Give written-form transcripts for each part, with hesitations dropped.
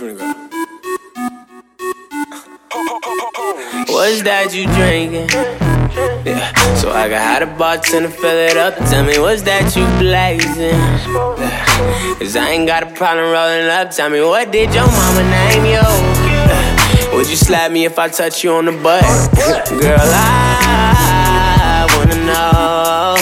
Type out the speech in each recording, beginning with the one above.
finna go. What's that you drinking? Yeah, so I can have the bartender fill it up. Tell me, what's that you blazing? Cause I ain't got a problem rolling up. Tell me, what did your mama name you? Would you slap me if I touch you on the butt? Girl, I wanna know.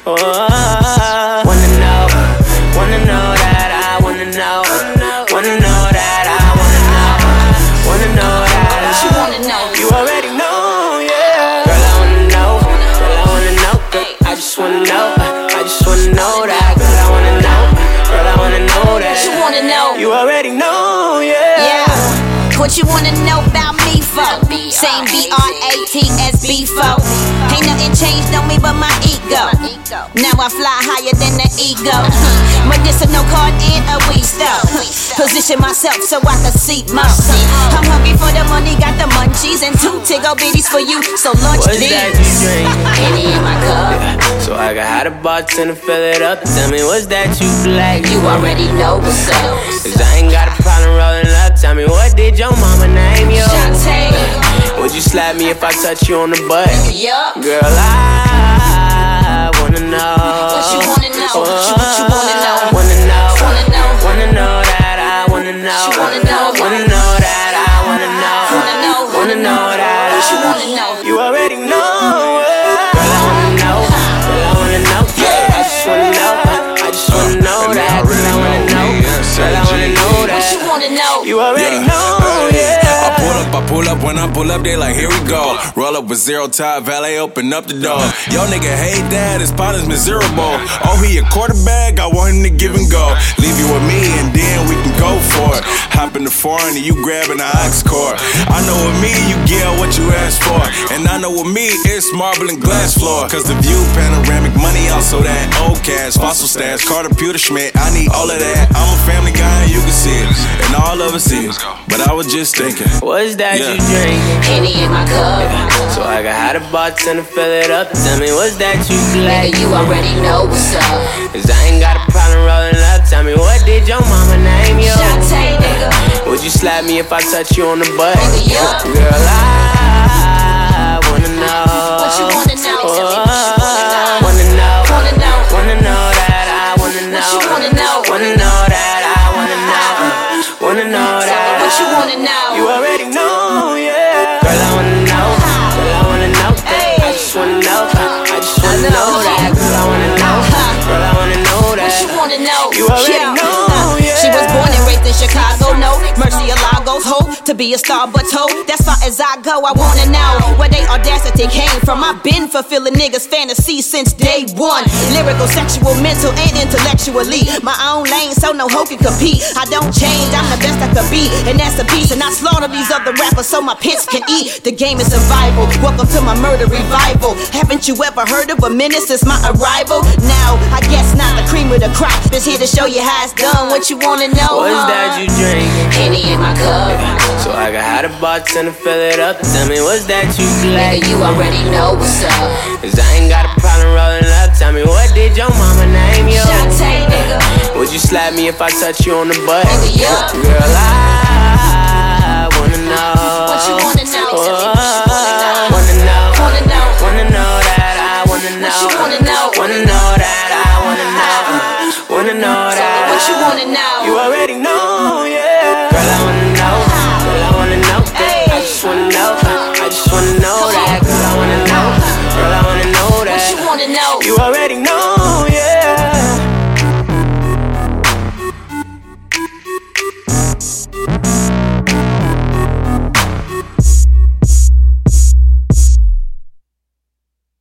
Wanna know that I wanna know. Wanna know that I wanna know. Wanna know that you wanna know. You already know, yeah. Girl, I wanna know. Girl, I wanna know. Girl, I just wanna know. I just wanna know that. Girl, I wanna know. Girl, I wanna know that. You wanna know. You already know, yeah. Yeah. What you wanna know about me for? Same B-R-A-T-S-B for. Ain't nothing changed on me but my ego. Now I fly higher than the ego. Medicinal card in a weed store. Position myself so I can see more. I'm hungry for the money, got the munchies and 2 Tiggo bitties for you. So lunch What's please. that you drinking? Henny in my cup. So I can have the bartender fill it up. Tell me, what's that you black? You already know what's up. Cause I ain't got a problem rolling up. Tell me, what did your mama name you? Would you slap me if I touch you on the butt? Yup. Girl, I wanna know. What you wanna know? What you wanna know? Wanna know. Wanna know. Wanna know that I wanna know. You wanna know. Wanna know that I wanna know. Wanna know. Wanna know that What you wanna know? You already know. Girl, I wanna know. Girl, I wanna know. I just wanna know. I just wanna know that. Girl, I wanna know. Girl, I wanna know that. What you wanna know? You already know, yeah. I pull up, when I pull up, they like, here we go. Roll up with zero tie, valet, open up the door. Yo, nigga hate that, his partner's miserable. Oh, he a quarterback, I want him to give and go. Leave you with me, and then we can go for it. Hop in the foreign, and you grabbing the ox cord. I know with me, you get what you asked for. And I know with me, it's marble and glass floor. Cause the view, panoramic money, also that old cash, fossil stash, Carter, Pewter, Schmidt, I need all of that. I'm a family guy, and you can see it. And all of us see it. But I was just thinking, what's that you drinking? Henny in my cup. So I can have the bartender fill it up. Tell me, what's that you black? Nigga, you already know what's up. Cause I ain't got a problem rolling up. Tell me, what did your mama name you? Shantae, nigga. Would you slap me if I touch you on the butt? Nigga, yup. Girl, I wanna know. What you wanna know? Wanna know. Wanna know. Wanna know that I wanna know. What you wanna know? Wanna know that I wanna know. Wanna know that. What you wanna know? You already know, yeah. Girl, I wanna know. Girl, I wanna know. I just wanna know. I just wanna know that. Girl, I wanna know. Girl, I wanna know that. What you wanna know? You already know, yeah. She was born and raised in Chicago, no mercy of Lagos, hope to be a star, but told that's far as I go. I wanna know where they audacity came from. I've been fulfilling niggas' fantasies since day one. Lyrical, sexual, mental, and intellectually. My own lane, so no hoe can compete. I don't change, I'm the best I could be, and that's a piece. And I slaughter these other rappers so my pits can eat. The game is survival. Welcome to my murder revival. Haven't you ever heard of a minute since my arrival? Now, I guess not the cream of the crop. Just here to show you how it's done. What you wanna know? What's that you drinking? Henny in my cup. So I can have the bartender fill it up. Tell me, what's that you black? Nigga, you already know what's up. Cause I ain't got a problem rolling up. Tell me, what did your mama name you? Shantae, nigga. Would you slap me if I touch you on the butt? Nigga, yup. Girl, I wanna know. What you wanna know? Wanna know. Wanna know. Wanna know that I wanna know. What you wanna know? Wanna know that I wanna know. Wanna know that. What you wanna know? You already know, yeah. Girl, I wanna know. Girl, I wanna know. I just wanna know. I just wanna know that. Girl, I wanna know. Girl, I wanna know that. What you wanna know? You already know.